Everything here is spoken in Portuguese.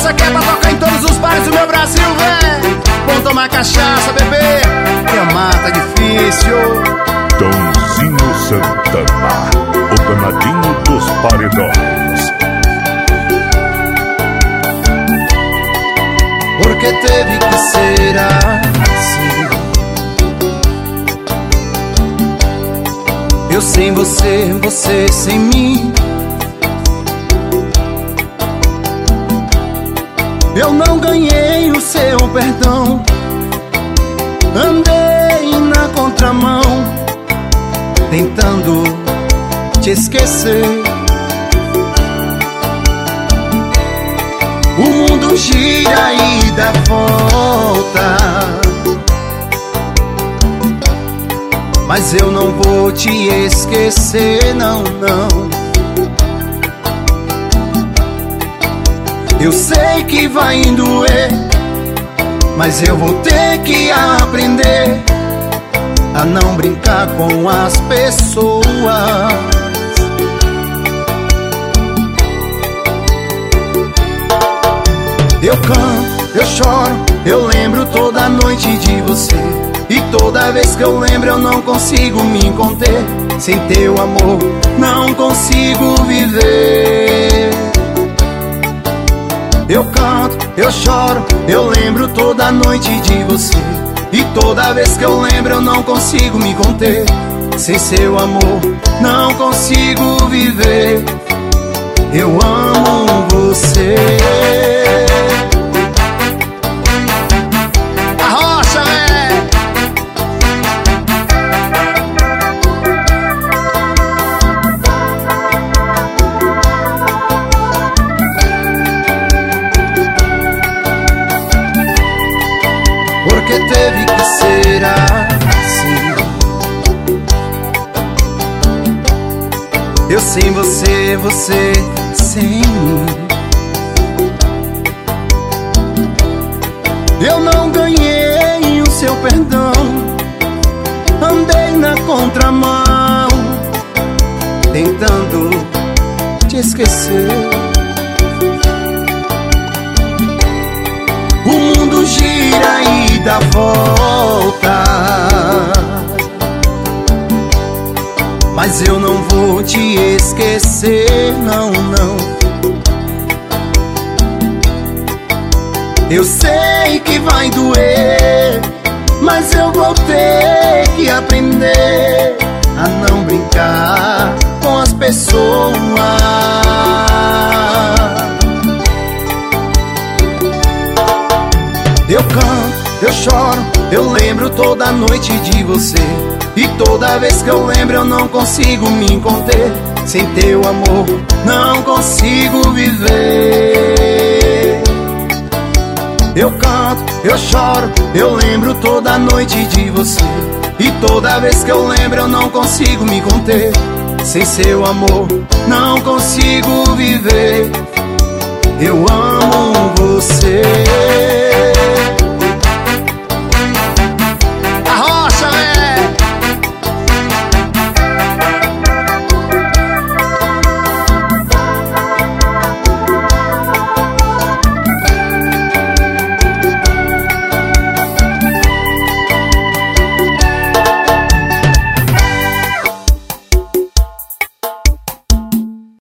Essa aqui é pra tocar em todos os bares do meu Brasil, véi. Bom tomar cachaça, bebê, que amar tá difícil. Donzinho Santana, o danadinho dos paredões. Porque teve que ser assim. Eu sem você, você sem mim. Eu não ganhei o seu perdão. Andei na contramão, tentando te esquecer. O mundo gira e dá volta, mas eu não vou te esquecer, não, não. Eu sei que vai doer, mas eu vou ter que aprender a não brincar com as pessoas. Eu canto, eu choro, eu lembro toda noite de você. E toda vez que eu lembro eu não consigo me conter. Sem teu amor não consigo viver. Eu canto, eu choro, eu lembro toda noite de você. E toda vez que eu lembro eu não consigo me conter. Sem seu amor não consigo viver. Eu amo você. Arrocha, véi! Porque teve que ser assim. Eu sem você, você sem mim. Eu não ganhei o seu perdão. Andei na contramão, tentando te esquecer. O mundo gira e dá volta, mas eu não vou te esquecer, não, não. Eu sei que vai doer, mas eu vou ter que aprender a não brincar com as pessoas. Eu canto, eu choro, eu lembro toda noite de você. E toda vez que eu lembro eu não consigo me conter. Sem teu amor não consigo viver. Eu canto, eu choro, eu lembro toda noite de você. E toda vez que eu lembro eu não consigo me conter. Sem seu amor não consigo viver. Eu amo você.